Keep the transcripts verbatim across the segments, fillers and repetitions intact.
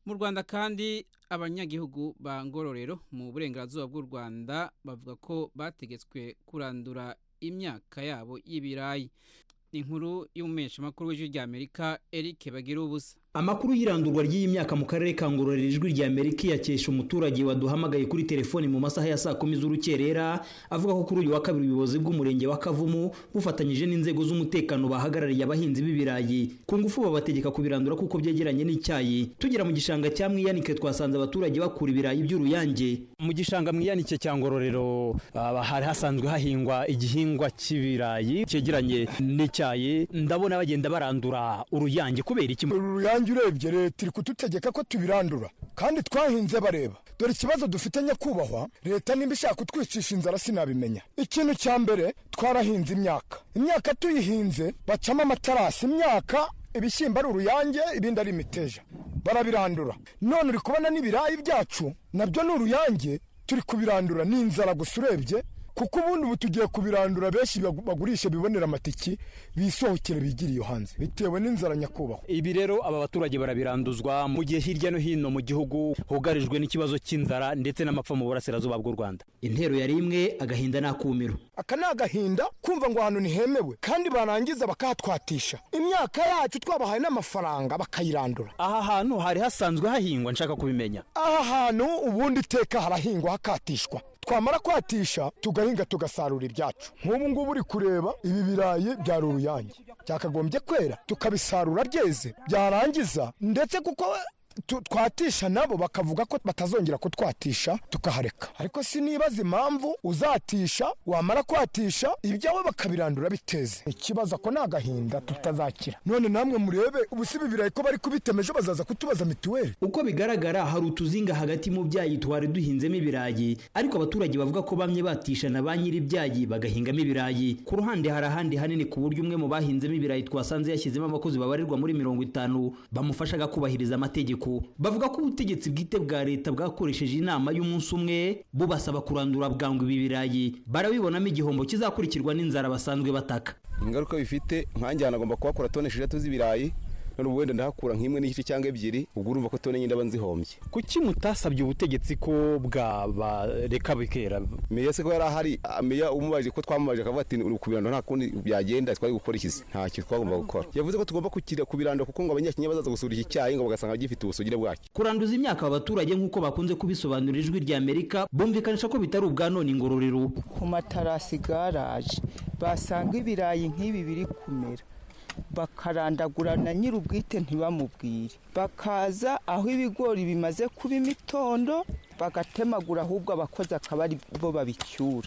Mu Rwanda kandi abanyagihugu ba Ngororero mu burengerazuba bw'u Rwanda bavuga ko bategetswe kurandura imyaka yabo y'ibirayi. Inkuru y'umumenyesha makuru w'ijwi rya Amerika Eric Bagirubusa. Amakuru y'irandurwa ry'iyi myaka mu karere ka Ngororero ijwi rya Amerika yakesha umuturage waduhamagaye kuri telefoni mu masaha ya saa kumi z'urukerera avuga ko kuri uyu wa kabiri ubuyobozi bw'umurenge wa Kavumu bufatanyije n'inzego z'umutekano bahagarariye abahinzi b'ibirayi ku ngufu babategeka kubirandura kuko byegeranye n'icyayi. Tugera mu gishanga cya Mwiyanike twasanze abaturage bakura ibirayi by'uruyange. Mu gishanga Mwiyanike cya Ngororero hari hasanzwe hahingwa igihingwa cy'ibirayi cyegeranye n'icyayi, ndabona bagenda barandura uruyange kubera iki? Urebye leta iri kututegeka ko tubirandura kandi twahinze bareba. Dore ikibazo dufite nyakubahwa, leta nimba ishaka kutwicisha inzara sinabimenya. Ikintu cya mbere twarahinze imyaka imyaka tuyihinze bacamo amatarasi, imyaka ibishyimbo ari uruyange ibindi ari imiteja barabirandura. None uri kubona n'ibirayi byacu nabyo ni uruyange, turi kubirandura n'inzara gusa urebye, kuko ubundi ubu tugiye kubirandura benshi bagurisha bibonera amatiki bisohokere bigiriye hanze bitewe n'inzara nyakubahwa. Ibi rero aba baturage barabiranduzwa mu gihe hirya no hino mu gihugu hugarijwe n'ikibazo cy'inzara ndetse n'amapfa mu burasirazuba bw'u Rwanda. Intero yari imwe, agahinda n'akumiro. Aka ni agahinda kumva ngo ahantu ntihemewe kandi barangiza bakahatwatisha imyaka yacu twabahaye n'amafaranga bakayirandura. Aha hantu hari hasanzwe hahingwa, nshaka kubimenya. Aha hantu ubundi iteka harahingwa hakatishwa, twamara kwatisha tugahinga tugasarura ibyacu. Nk'ubu ngubu uri kureba ibi birayi byari uruyange, cyakagombye kwera tukabisarura ryeze, byarangiza ndetse kuko twatisha nabo bakavuga ko batazongera kutwatisha tukahareka. Ariko sinibaza impamvu uzatisha wamara kwatisha ibyawe bakabirandura biteze. Ikibazo ko nagahinda tutazakira. None namwe murebe ubusibi birayi ko bari kubitemeje bazaza kutubaza mituweli. Uko bigaragara hari utuzinga hagati mu byayi twari duhinzemo ibirayi, ariko abaturage bavuga ko bamwe batisha na ba nyiri ibyayi bagahingamo ibirayi. Ku ruhande hari ahandi hanini ku buryo umwe mu bahinzemo ibirayi twasanze yashyizemo abakozi babarirwa muri mirongo itanu bamufashaga kubahiriza amategeko. Bavuga ko ubutegetsi bwite bwa leta bwakoresheje inama y'umunsi umwe bubasaba kurandura bwangu ibi birayi, barabibonamo igihombo kizakurikirwa n'inzara basanzwe bataka. Ingaruka bifite nkanjye hanagomba kuhakora tone eshatu z'ibirayi, none ubundi ndahakura nk'imwe n'igice cyangwa ebyiri, ubwo urumva ko tone nyine banzihombye. Kuki mutasabye ubutegetsi ko bwabareka bikera? Meya se ko yari ahari, meya umubaje ko twamubaje akavuga ati uri kubirandura nta kundi byagenda, twari gukora ikizi ntacyo twagomba gukora. Yavuze ko tugomba kukira kubirandura kuko ngo abanyakinya bazaza gusura iki cyayi ngo bagasanga gifite ubusugire bwacyo. Kuranduza imyaka abaturage nk'uko bakunze kubisobanura ijwi rya Amerika bumvikanisha ko bitari ubwa none Ngororero. Ku matarasi garaje basanga ibirayi nk'ibi biri kumera bakarandagura na nyir'ubwite ntibamubwire, bakaza aho ibigori bimaze kuba imitondo bagatemagura, ahubwo abakozi akaba ari bo babicyura.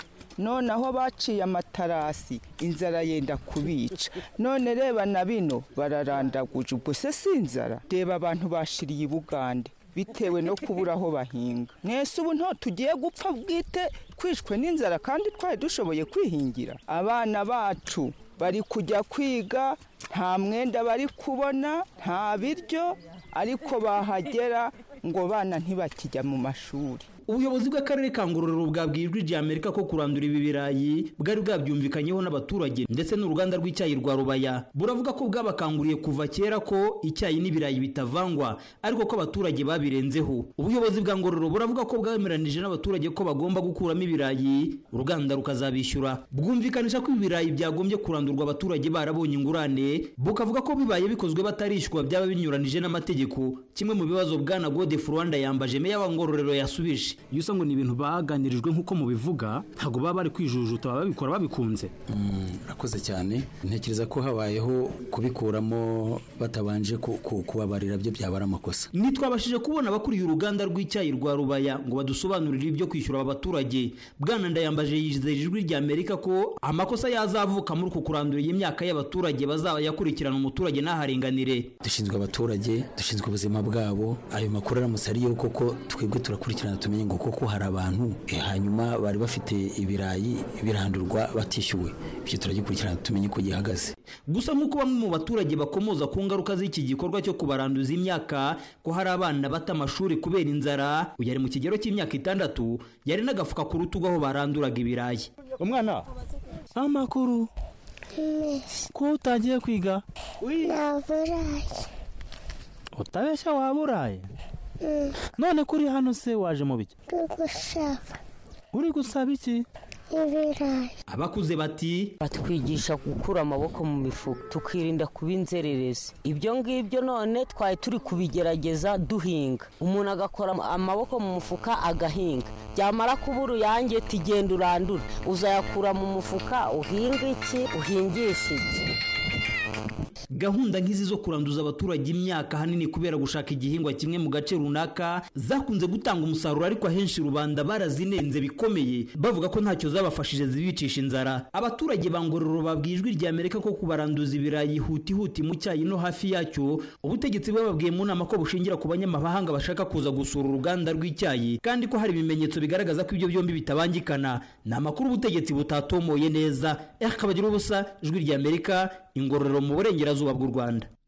None aho baciye amatarasi inzara yenda kubica, none reba na bino bararandaguje, ubwo se si inzara? Reba abantu bashiriye i Bugande bitewe no kubura aho bahinga. Nese ubu nto tugiye gupfa bwite kwishwe n'inzara kandi twari dushoboye kwihingira? Abana bacu bari kujya kwiga, nta mwenda bari kubona, nta biryo, ariko bahagera ngo bana ntibakijya mu mashuri. Ubuyobozi bw'akarere ka Ngororero bwabwiye ijwi rya Amerika ko kurandura ibi birayi bwari bwabyumvikanyeho n'abaturage ndetse n'uruganda rw'icyayi rwa Rubaya. Buravuga ko bwabakanguriye kuva kera ko icyayi n'ibirayi bitavangwa, ariko ko abaturage babirenzeho. Ubuyobozi bwa Ngororero buravuga ko bwameranije n'abaturage ko bagomba gukuramo ibirayi, uruganda rukazabishyura. Bwumvikanisha ko ibirayi byagombye kurandurwa abaturage barabonye ingurane, bukavuga ko bibaye bikozwe batarishwa byaba binyuranije n'amategeko. Kimwe mu bibazo bwana Godefroid Rwanda yambaje meya wa Ngororero yasubije. Yusa ngo ni ibintu baganirijwe nk'uko mubivuga, ntago baba bari kwijujuta, babikora babikunze. Rakoze cyane. Ntekereza ko habayeho kubikuramo batabanje kubabarira byo byabara amakosa. Nitwabashije kubona abakuriye uruganda rw'icyayi rwa Rubaya ngo badusobanurire ibyo kwishyura abaturage. Bwana Ndayambaje yijeje ijwi rya Amerika ko amakosa yazavuka muri uko kurandura imyaka y'abaturage bazaba yakurikirana umuturage n'aharenganire. Dushinzwe abaturage, dushinzwe ubuzima bwabo, ayo makuru aramutse ariyo koko twebwe turakurikirana tumenye ngo koko hari abantu hanyuma bari bafite ibirayi birandurwa batishyuwe. Ibyo turagikurikirana tumenye ko gihagaze. Gusa nk'uko bamwe mu baturage bakomoza ku ngaruka z'iki gikorwa cyo kubaranduza imyaka, ko hari abana bata amashuri kubera inzara, uyari mu kigero cy'imyaka itandatu yari nagafuka ku rutugu aho baranduraga ibirayi. Umwana amakuru ko utagiye kwiga? Navuraye. utabeshya waburaye none kuri hano se waje mu biki gusaba uri gusaba iki ibirayi abakuze bati batwigisha gukura amaboko mu mifuka tukirinda kuba inzererezi ibyo ngibyo none twari turi kubigerageza duhinga umuntu agakora amaboko mu mufuka agahinga byamara kuba uruyange tigenda urandura uzayakura mu mufuka uhinga iki uhingisha iki. Gahunda nk'izi zo kuranduza abaturage imyaka hanini kubera gushaka igihingwa kimwe mu gace runaka zakunze gutanga umusaruro, ariko ahenshi rubanda barazinenze bikomeye bavuga ko ntacyo zabafashije zibicisha inzara. Abaturage ba Ngororero babwijwe rya Amerika ko kubaranduza ibirayi huti huti mu cyayi no hafi yacyo, ubutegetsi bwababwiye mu nama ko bushingira ku banyamahanga bashaka kuza gusura uruganda rw'icyayi, kandi ko hari ibimenyetso bigaragaza ko ibyo byombi bitabangikana. Ni amakuru ubutegetsi butatomoye neza. Akabagira ubusa, ijwi rya Amerika, Ingororero mu burengerazuba bw'u Rwanda.